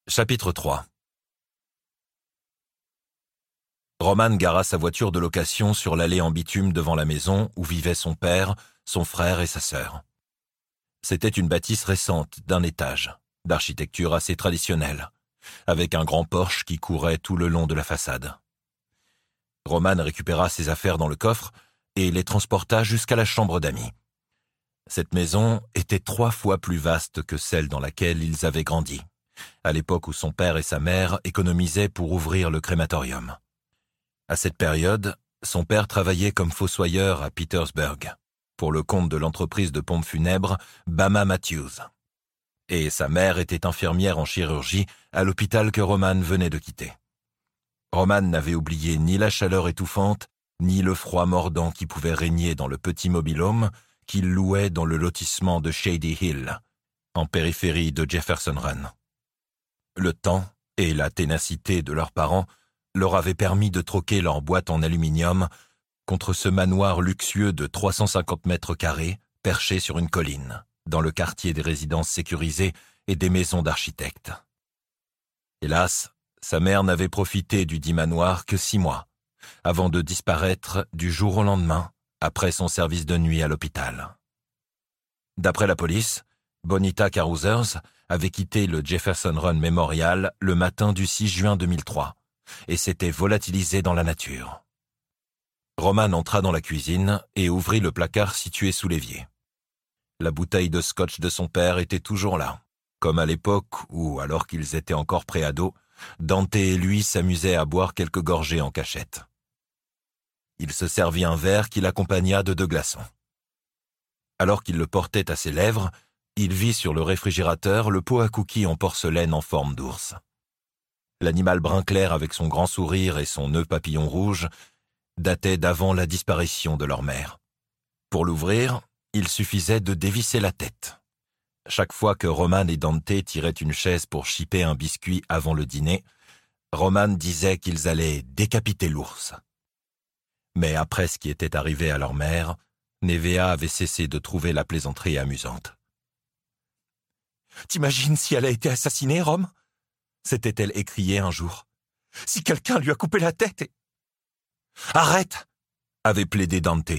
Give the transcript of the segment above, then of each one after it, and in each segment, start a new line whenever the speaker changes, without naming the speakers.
Chapitre 3. Roman gara sa voiture de location sur l'allée en bitume devant la maison où vivaient son père, son frère et sa sœur. C'était une bâtisse récente d'un étage, d'architecture assez traditionnelle, avec un grand porche qui courait tout le long de la façade. Roman récupéra ses affaires dans le coffre et les transporta jusqu'à la chambre d'amis. Cette maison était 3 fois plus vaste que celle dans laquelle ils avaient grandi, à l'époque où son père et sa mère économisaient pour ouvrir le crématorium. À cette période, son père travaillait comme fossoyeur à Petersburg, pour le compte de l'entreprise de pompes funèbres Bama Matthews. Et sa mère était infirmière en chirurgie à l'hôpital que Roman venait de quitter. Roman n'avait oublié ni la chaleur étouffante, ni le froid mordant qui pouvait régner dans le petit mobil-home qu'il louait dans le lotissement de Shady Hill, en périphérie de Jefferson Run. Le temps et la ténacité de leurs parents leur avaient permis de troquer leur boîte en aluminium contre ce manoir luxueux de 350 mètres carrés perché sur une colline, dans le quartier des résidences sécurisées et des maisons d'architectes. Hélas, sa mère n'avait profité du dit manoir que 6 mois, avant de disparaître du jour au lendemain, après son service de nuit à l'hôpital. D'après la police, Bonita Carousers avait quitté le Jefferson Run Memorial le matin du 6 juin 2003 et s'était volatilisé dans la nature. Roman entra dans la cuisine et ouvrit le placard situé sous l'évier. La bouteille de scotch de son père était toujours là, comme à l'époque où, alors qu'ils étaient encore préados, Dante et lui s'amusaient à boire quelques gorgées en cachette. Il se servit un verre qu'il accompagna de 2 glaçons. Alors qu'il le portait à ses lèvres, il vit sur le réfrigérateur le pot à cookies en porcelaine en forme d'ours. L'animal brun clair avec son grand sourire et son nœud papillon rouge datait d'avant la disparition de leur mère. Pour l'ouvrir, il suffisait de dévisser la tête. Chaque fois que Roman et Dante tiraient une chaise pour chipper un biscuit avant le dîner, Roman disait qu'ils allaient décapiter l'ours. Mais après ce qui était arrivé à leur mère, Nevea avait cessé de trouver la plaisanterie amusante. « T'imagines si elle a été assassinée, Rome ?» s'était-elle écriée un jour. « Si quelqu'un lui a coupé la tête et... »« Arrête !» avait plaidé Dante.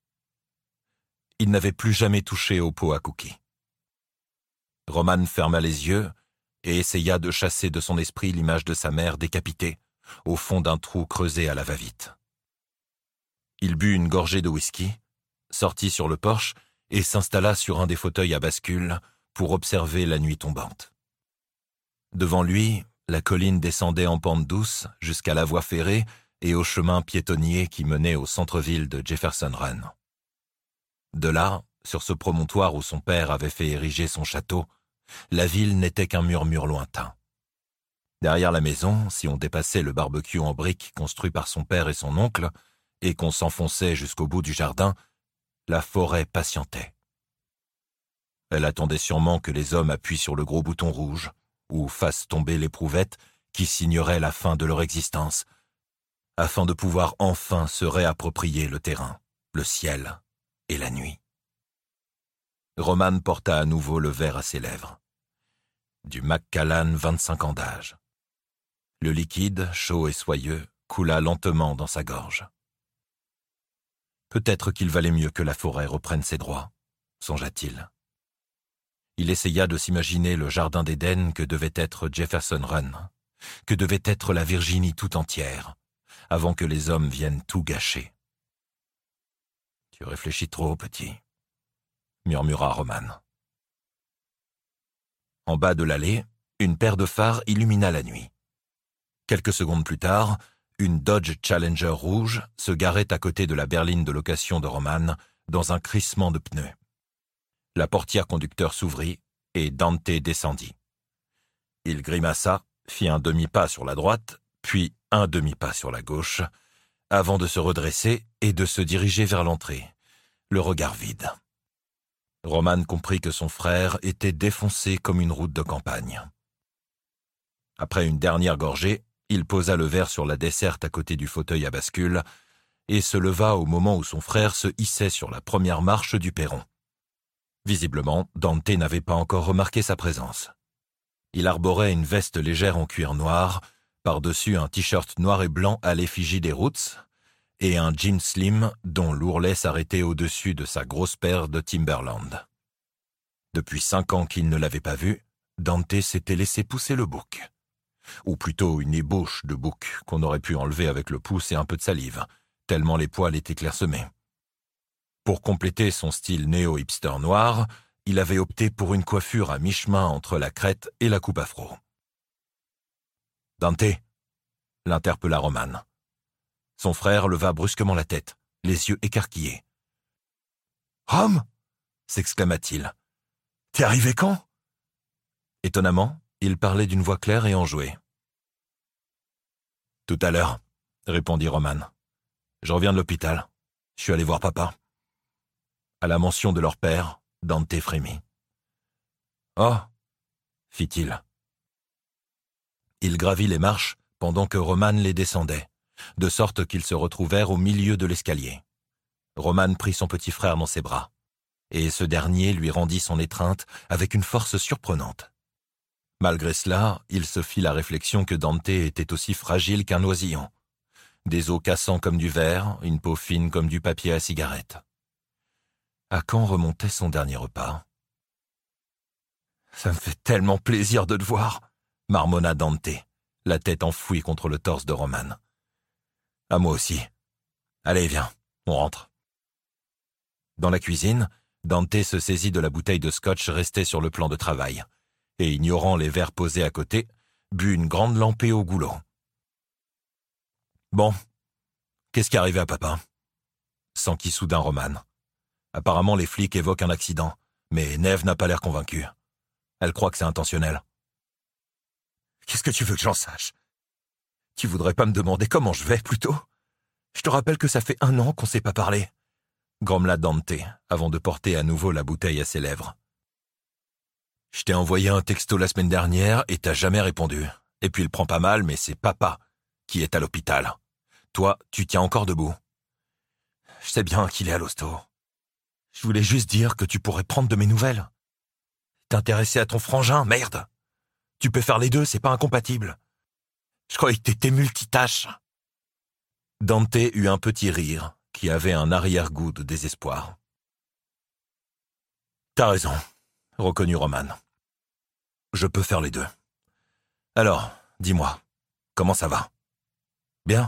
Il n'avait plus jamais touché au pot à cookies. Roman ferma les yeux et essaya de chasser de son esprit l'image de sa mère décapitée, au fond d'un trou creusé à la va-vite. Il but une gorgée de whisky, sortit sur le porche et s'installa sur un des fauteuils à bascule pour observer la nuit tombante. Devant lui, la colline descendait en pente douce jusqu'à la voie ferrée et au chemin piétonnier qui menait au centre-ville de Jefferson Run. De là, sur ce promontoire où son père avait fait ériger son château, la ville n'était qu'un murmure lointain. Derrière la maison, si on dépassait le barbecue en briques construit par son père et son oncle, et qu'on s'enfonçait jusqu'au bout du jardin, la forêt patientait. Elle attendait sûrement que les hommes appuient sur le gros bouton rouge, ou fassent tomber l'éprouvette qui signerait la fin de leur existence, afin de pouvoir enfin se réapproprier le terrain, le ciel et la nuit. Roman porta à nouveau le verre à ses lèvres. Du Macallan 25 ans d'âge. Le liquide, chaud et soyeux, coula lentement dans sa gorge. Peut-être qu'il valait mieux que la forêt reprenne ses droits, songea-t-il. Il essaya de s'imaginer le jardin d'Éden que devait être Jefferson Run, que devait être la Virginie tout entière, avant que les hommes viennent tout gâcher. « Tu réfléchis trop, petit », murmura Roman. En bas de l'allée, une paire de phares illumina la nuit. Quelques secondes plus tard, une Dodge Challenger rouge se garait à côté de la berline de location de Roman dans un crissement de pneus. La portière conducteur s'ouvrit et Dante descendit. Il grimaça, fit un demi-pas sur la droite, puis un demi-pas sur la gauche, avant de se redresser et de se diriger vers l'entrée, le regard vide. Roman comprit que son frère était défoncé comme une route de campagne. Après une dernière gorgée, il posa le verre sur la desserte à côté du fauteuil à bascule et se leva au moment où son frère se hissait sur la première marche du perron. Visiblement, Dante n'avait pas encore remarqué sa présence. Il arborait une veste légère en cuir noir, par-dessus un t-shirt noir et blanc à l'effigie des Roots, et un jean slim dont l'ourlet s'arrêtait au-dessus de sa grosse paire de Timberland. Depuis 5 ans qu'il ne l'avait pas vu, Dante s'était laissé pousser le bouc. Ou plutôt une ébauche de bouc qu'on aurait pu enlever avec le pouce et un peu de salive, tellement les poils étaient clairsemés. Pour compléter son style néo-hipster noir, il avait opté pour une coiffure à mi-chemin entre la crête et la coupe afro. « Dante » l'interpella Roman. Son frère leva brusquement la tête, les yeux écarquillés. « Rom » s'exclama-t-il. « T'es arrivé quand ?» Étonnamment, il parlait d'une voix claire et enjouée. « Tout à l'heure » répondit Roman. « Je reviens de l'hôpital. Je suis allé voir papa. » À la mention de leur père, Dante frémit. « Oh » fit-il. Il gravit les marches pendant que Roman les descendait, de sorte qu'ils se retrouvèrent au milieu de l'escalier. Roman prit son petit frère dans ses bras, et ce dernier lui rendit son étreinte avec une force surprenante. Malgré cela, il se fit la réflexion que Dante était aussi fragile qu'un oisillon. Des os cassants comme du verre, une peau fine comme du papier à cigarette. À quand remontait son dernier repas ? « Ça me fait tellement plaisir de te voir !» marmonna Dante, la tête enfouie contre le torse de Roman. « À moi aussi. Allez, viens, on rentre. » Dans la cuisine, Dante se saisit de la bouteille de scotch restée sur le plan de travail, et ignorant les verres posés à côté, but une grande lampée au goulot. « Bon, qu'est-ce qui est arrivé à papa ?» s'enquit soudain Roman. Apparemment, les flics évoquent un accident, mais Neve n'a pas l'air convaincue. Elle croit que c'est intentionnel. « Qu'est-ce que tu veux que j'en sache ? Tu voudrais pas me demander comment je vais, plutôt ? Je te rappelle que ça fait 1 an qu'on s'est pas parlé. » grommela Dante, avant de porter à nouveau la bouteille à ses lèvres. « Je t'ai envoyé un texto la semaine dernière et t'as jamais répondu. Et puis il prend pas mal, mais c'est papa qui est à l'hôpital. Toi, tu tiens encore debout. Je sais bien qu'il est à l'hosto. Je voulais juste dire que tu pourrais prendre de mes nouvelles. T'intéresser à ton frangin, merde. Tu peux faire les deux, c'est pas incompatible. Je croyais que t'étais multitâche. » Dante eut un petit rire, qui avait un arrière-goût de désespoir. « T'as raison, » reconnut Roman. « Je peux faire les deux. Alors, dis-moi, comment ça va ? Bien ?»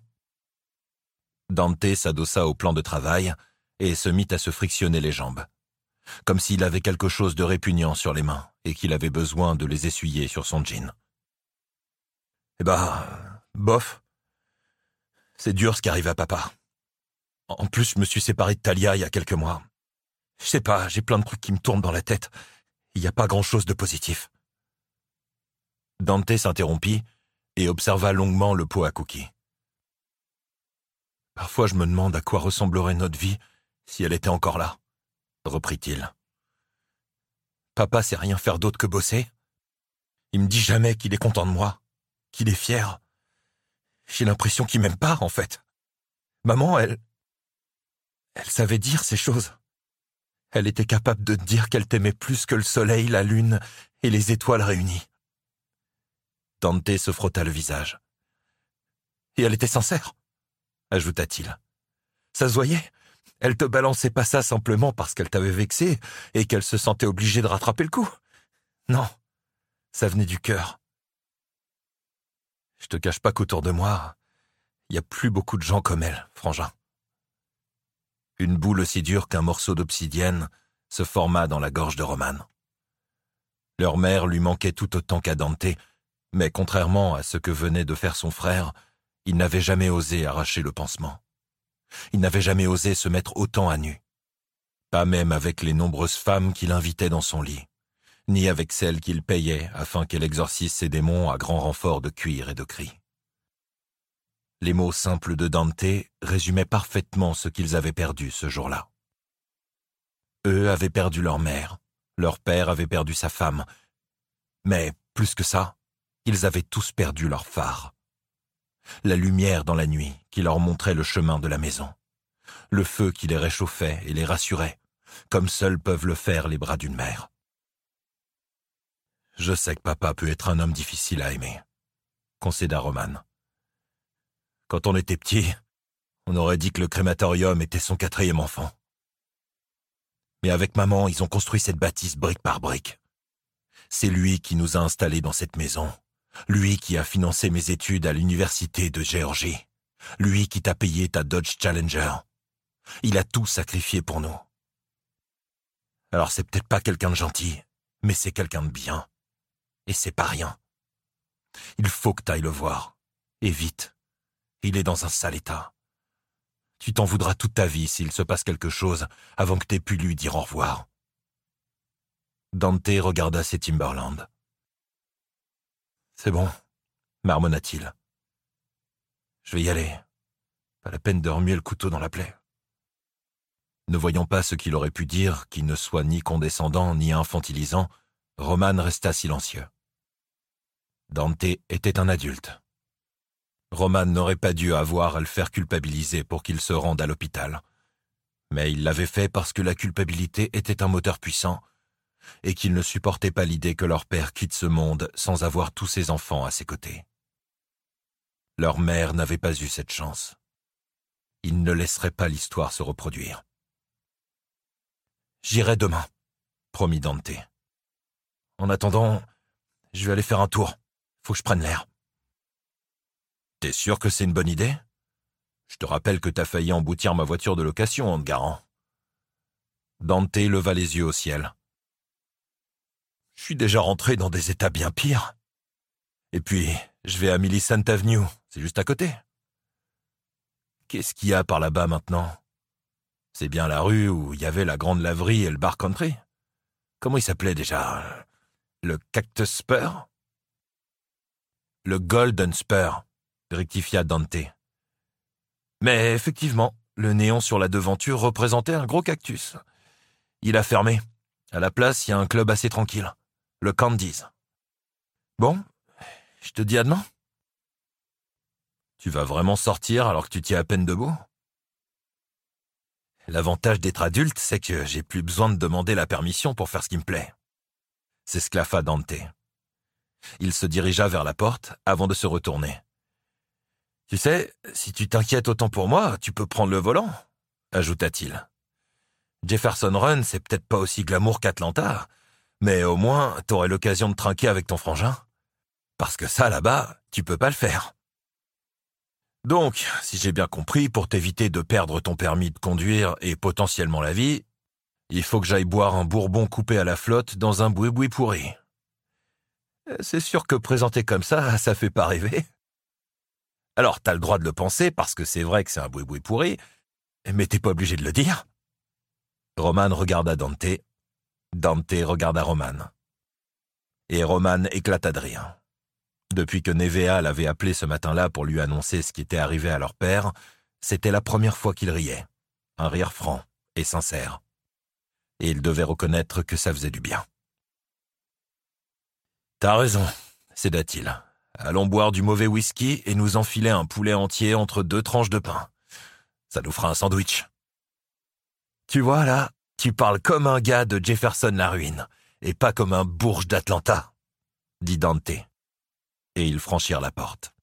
Dante s'adossa au plan de travail et se mit à se frictionner les jambes, comme s'il avait quelque chose de répugnant sur les mains et qu'il avait besoin de les essuyer sur son jean. « Eh ben, bof. C'est dur ce qui arrive à papa. En plus, je me suis séparé de Talia il y a quelques mois. Je sais pas, j'ai plein de trucs qui me tournent dans la tête. Il n'y a pas grand-chose de positif. » Dante s'interrompit et observa longuement le pot à cookies. « Parfois, je me demande à quoi ressemblerait notre vie si elle était encore là, » reprit-il. « Papa sait rien faire d'autre que bosser. Il me dit jamais qu'il est content de moi, qu'il est fier. J'ai l'impression qu'il m'aime pas, en fait. Maman, elle savait dire ces choses. Elle était capable de te dire qu'elle t'aimait plus que le soleil, la lune et les étoiles réunies. » Dante se frotta le visage. « Et elle était sincère, » ajouta-t-il. « Ça se voyait. Elle te balançait pas ça simplement parce qu'elle t'avait vexé et qu'elle se sentait obligée de rattraper le coup. Non, ça venait du cœur. Je te cache pas qu'autour de moi, il y a plus beaucoup de gens comme elle, frangin. » Une boule aussi dure qu'un morceau d'obsidienne se forma dans la gorge de Roman. Leur mère lui manquait tout autant qu'à Dante, mais contrairement à ce que venait de faire son frère, il n'avait jamais osé arracher le pansement. Il n'avait jamais osé se mettre autant à nu. Pas même avec les nombreuses femmes qu'il invitait dans son lit, ni avec celles qu'il payait afin qu'elle exorcise ses démons à grand renfort de cuir et de cris. Les mots simples de Dante résumaient parfaitement ce qu'ils avaient perdu ce jour-là. Eux avaient perdu leur mère, leur père avait perdu sa femme, mais plus que ça, ils avaient tous perdu leur phare. La lumière dans la nuit qui leur montrait le chemin de la maison, le feu qui les réchauffait et les rassurait, comme seuls peuvent le faire les bras d'une mère. « Je sais que papa peut être un homme difficile à aimer, concéda Roman. Quand on était petit, on aurait dit que le crématorium était son 4e enfant. Mais avec maman, ils ont construit cette bâtisse brique par brique. C'est lui qui nous a installés dans cette maison. Lui qui a financé mes études à l'université de Géorgie. Lui qui t'a payé ta Dodge Challenger. Il a tout sacrifié pour nous. Alors c'est peut-être pas quelqu'un de gentil, mais c'est quelqu'un de bien. Et c'est pas rien. Il faut que t'ailles le voir. Et vite. Il est dans un sale état. Tu t'en voudras toute ta vie s'il se passe quelque chose avant que t'aies pu lui dire au revoir. Dante regarda ses Timberland. C'est bon, marmonna-t-il. Je vais y aller. Pas la peine de remuer le couteau dans la plaie. Ne voyant pas ce qu'il aurait pu dire, qui ne soit ni condescendant ni infantilisant, Roman resta silencieux. Dante était un adulte. Roman n'aurait pas dû avoir à le faire culpabiliser pour qu'il se rende à l'hôpital. Mais il l'avait fait parce que la culpabilité était un moteur puissant et qu'il ne supportait pas l'idée que leur père quitte ce monde sans avoir tous ses enfants à ses côtés. Leur mère n'avait pas eu cette chance. Il ne laisserait pas l'histoire se reproduire. « J'irai demain », promit Dante. « En attendant, je vais aller faire un tour. Faut que je prenne l'air. » « T'es sûr que c'est une bonne idée ? Je te rappelle que t'as failli emboutir ma voiture de location en te garant. » Dante leva les yeux au ciel. « Je suis déjà rentré dans des états bien pires. Et puis, je vais à Millicent Avenue, c'est juste à côté. Qu'est-ce qu'il y a par là-bas maintenant ? C'est bien la rue où il y avait la grande laverie et le bar country. Comment il s'appelait déjà ? Le Cactus Spur ? Le Golden Spur, rectifia Dante. Mais effectivement, le néon sur la devanture représentait un gros cactus. Il a fermé. À la place, il y a un club assez tranquille. Le Candies. Bon, je te dis à demain. Tu vas vraiment sortir alors que tu tiens à peine debout ? L'avantage d'être adulte, c'est que j'ai plus besoin de demander la permission pour faire ce qui me plaît. S'esclaffa Dante. Il se dirigea vers la porte avant de se retourner. « Tu sais, si tu t'inquiètes autant pour moi, tu peux prendre le volant, » ajouta-t-il. « Jefferson Run, c'est peut-être pas aussi glamour qu'Atlanta, mais au moins, t'aurais l'occasion de trinquer avec ton frangin. Parce que ça, là-bas, tu peux pas le faire. » Donc, si j'ai bien compris, pour t'éviter de perdre ton permis de conduire et potentiellement la vie, il faut que j'aille boire un bourbon coupé à la flotte dans un boui-boui pourri. C'est sûr que présenté comme ça fait pas rêver. Alors, t'as le droit de le penser parce que c'est vrai que c'est un boui-boui pourri, mais t'es pas obligé de le dire. Roman regarda Dante. Dante regarda Roman. Et Roman éclata de rire. Depuis que Nevea l'avait appelé ce matin-là pour lui annoncer ce qui était arrivé à leur père, c'était la première fois qu'il riait. Un rire franc et sincère. Et il devait reconnaître que ça faisait du bien. « T'as raison, » céda-t-il. « Allons boire du mauvais whisky et nous enfiler un poulet entier entre 2 tranches de pain. Ça nous fera un sandwich. » Tu vois, là, tu parles comme un gars de Jefferson la ruine, et pas comme un bourge d'Atlanta, dit Dante. Et ils franchirent la porte.